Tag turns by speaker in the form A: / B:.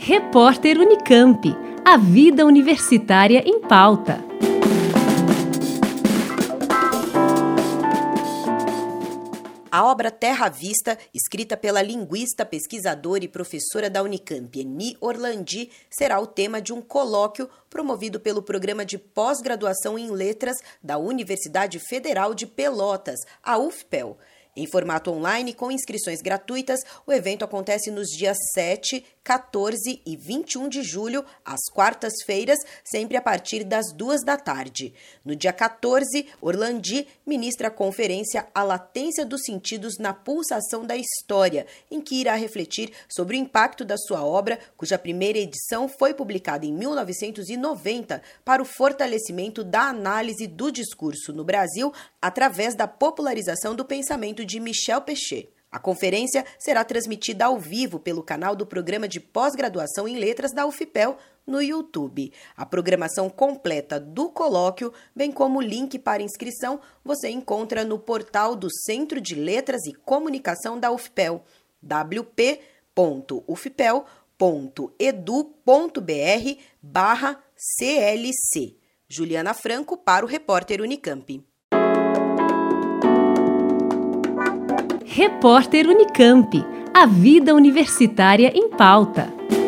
A: Repórter Unicamp. A vida universitária em pauta.
B: A obra Terra à Vista, escrita pela linguista, pesquisadora e professora da Unicamp, Eni Orlandi, será o tema de um colóquio promovido pelo Programa de Pós-Graduação em Letras da Universidade Federal de Pelotas, a UFPEL. Em formato online, com inscrições gratuitas, o evento acontece nos dias 7, 14 e 21 de julho, às quartas-feiras, sempre a partir das 14h. No dia 14, Orlandi ministra a conferência A Latência dos Sentidos na Pulsação da História, em que irá refletir sobre o impacto da sua obra, cuja primeira edição foi publicada em 1990, para o fortalecimento da análise do discurso no Brasil através da popularização do pensamento de Michel Pechet. A conferência será transmitida ao vivo pelo canal do Programa de Pós-Graduação em Letras da UFPEL no YouTube. A programação completa do colóquio, bem como o link para inscrição, você encontra no portal do Centro de Letras e Comunicação da UFPEL, wp.ufpel.edu.br/CLC. Juliana Franco para o Repórter Unicamp.
A: Repórter Unicamp. A vida universitária em pauta.